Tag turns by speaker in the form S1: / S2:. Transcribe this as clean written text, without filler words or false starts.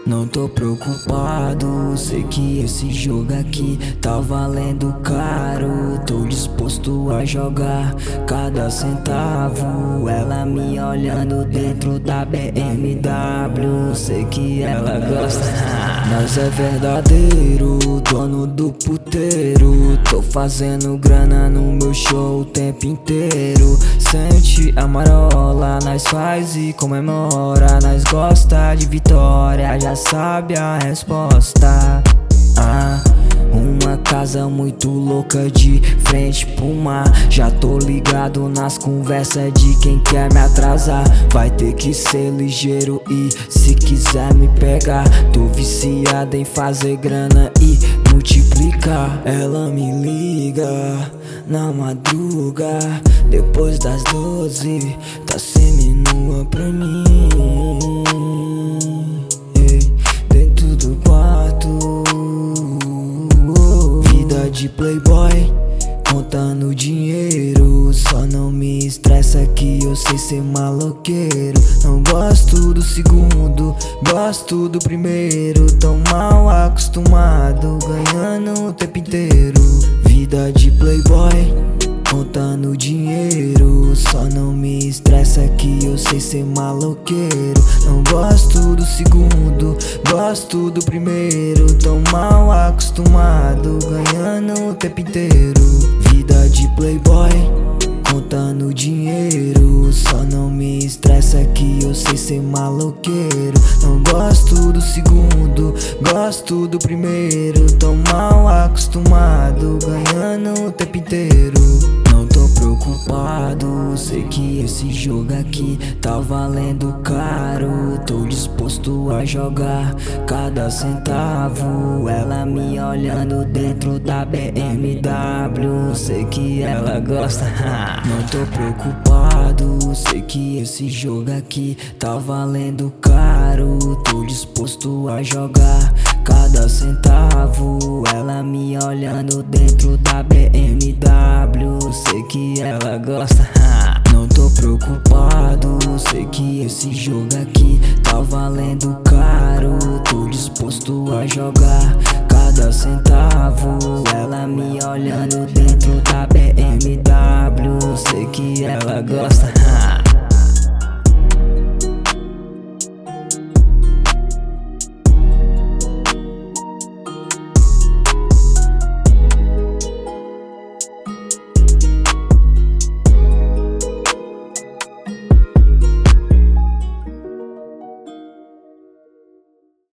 S1: Não tô preocupado, sei que esse jogo aqui tá valendo caro. Tô disposto a jogar cada centavo. Ela me olhando dentro da BMW, sei que ela gosta. Nós é verdadeiro, dono do puteiro. Tô fazendo grana no meu show o tempo inteiro. Sente a marola, nós faz e comemora. Nós gosta de vitória, já sabe a resposta. Uma casa muito louca de frente pro mar. Já tô ligado nas conversas de quem quer me atrasar. Vai ter que ser ligeiro e se quiser me pegar. Tô viciado em fazer grana e multiplicar. Ela me liga na madruga, depois das 12, tá seminua pra mim. Dentro do quarto, vida de playboy, contando dinheiro. Só não me estressa que eu sei ser maloqueiro. Não gosto do segundo, gosto do primeiro. Tô mal acostumado, ganhando o tempo inteiro. Vida de playboy, contando dinheiro. Só não me estressa que eu sei ser maloqueiro. Não gosto do segundo, gosto do primeiro. Tô mal acostumado, ganhando o tempo inteiro. Vida de playboy, contando dinheiro. Só não me estressa que eu sei ser maloqueiro. Não gosto do segundo, gosto do primeiro. Tô mal acostumado, ganhando o tempo inteiro. Não tô preocupado, sei que esse jogo aqui tá valendo caro. Tô disposto a jogar cada centavo. Ela me olhando dentro da BMW, sei que ela gosta. Não tô preocupado, sei que esse jogo aqui tá valendo caro. Tô disposto a jogar cada centavo. Ela me olhando dentro da BMW, sei que ela gosta. Não tô preocupado, sei que esse jogo aqui tá valendo caro. Tô disposto a jogar cada centavo. Ela me olhando dentro da BMW, sei que ela gosta.